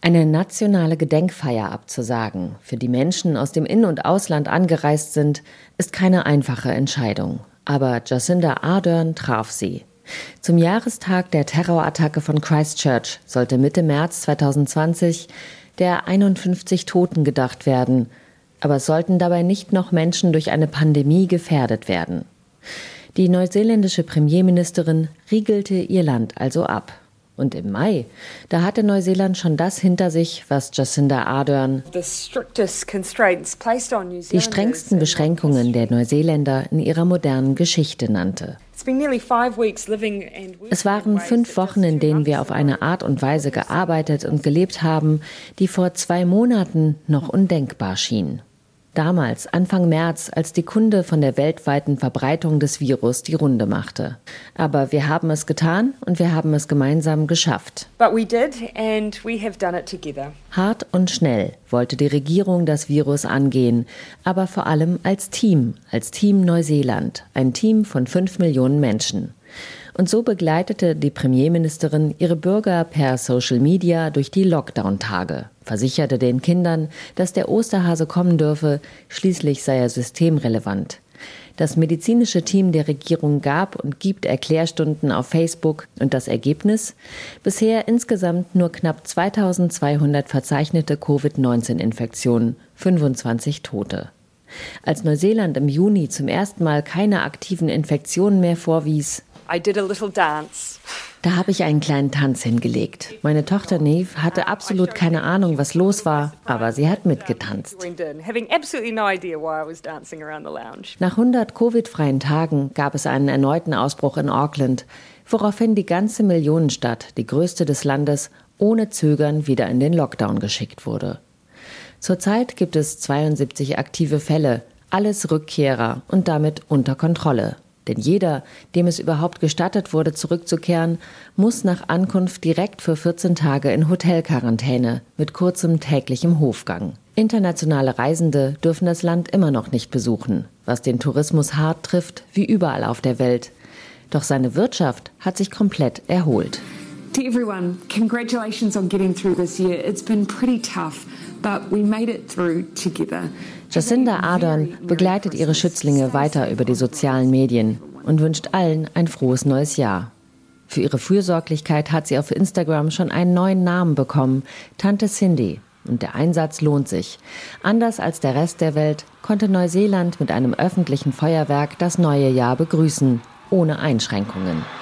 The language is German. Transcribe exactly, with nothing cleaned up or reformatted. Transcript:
Eine nationale Gedenkfeier abzusagen, für die Menschen aus dem In- und Ausland angereist sind, ist keine einfache Entscheidung. Aber Jacinda Ardern traf sie. Zum Jahrestag der Terrorattacke von Christchurch sollte Mitte März zweitausendzwanzig der einundfünfzig Toten gedacht werden. Aber es sollten dabei nicht noch Menschen durch eine Pandemie gefährdet werden. Die neuseeländische Premierministerin riegelte ihr Land also ab. Und im Mai, da hatte Neuseeland schon das hinter sich, was Jacinda Ardern die strengsten Beschränkungen der Neuseeländer in ihrer modernen Geschichte nannte. Es waren fünf Wochen, in denen wir auf eine Art und Weise gearbeitet und gelebt haben, die vor zwei Monaten noch undenkbar schien. Damals, Anfang März, als die Kunde von der weltweiten Verbreitung des Virus die Runde machte. Aber wir haben es getan und wir haben es gemeinsam geschafft. But we did and we have done it together. Hart und schnell wollte die Regierung das Virus angehen, aber vor allem als Team, als Team Neuseeland, ein Team von fünf Millionen Menschen. Und so begleitete die Premierministerin ihre Bürger per Social Media durch die Lockdown-Tage, versicherte den Kindern, dass der Osterhase kommen dürfe, schließlich sei er systemrelevant. Das medizinische Team der Regierung gab und gibt Erklärstunden auf Facebook und das Ergebnis? Bisher insgesamt nur knapp zweitausendzweihundert verzeichnete Covid neunzehn Infektionen, fünfundzwanzig Tote. Als Neuseeland im Juni zum ersten Mal keine aktiven Infektionen mehr vorwies, I did a little dance. Da habe ich einen kleinen Tanz hingelegt. Meine Tochter Neve hatte absolut keine Ahnung, was los war, aber sie hat mitgetanzt. Nach hundert Covid-freien Tagen gab es einen erneuten Ausbruch in Auckland, woraufhin die ganze Millionenstadt, die größte des Landes, ohne Zögern wieder in den Lockdown geschickt wurde. Zurzeit gibt es zweiundsiebzig aktive Fälle, alles Rückkehrer und damit unter Kontrolle. Denn jeder, dem es überhaupt gestattet wurde, zurückzukehren, muss nach Ankunft direkt für vierzehn Tage in Hotelquarantäne mit kurzem täglichem Hofgang. Internationale Reisende dürfen das Land immer noch nicht besuchen, was den Tourismus hart trifft, wie überall auf der Welt. Doch seine Wirtschaft hat sich komplett erholt. To everyone, congratulations on getting through this year. It's been pretty tough, but we made it through together. Jacinda Ardern begleitet ihre Schützlinge weiter über die sozialen Medien und wünscht allen ein frohes neues Jahr. Für ihre Fürsorglichkeit hat sie auf Instagram schon einen neuen Namen bekommen, Tante Cindy. Und der Einsatz lohnt sich. Anders als der Rest der Welt konnte Neuseeland mit einem öffentlichen Feuerwerk das neue Jahr begrüßen, ohne Einschränkungen.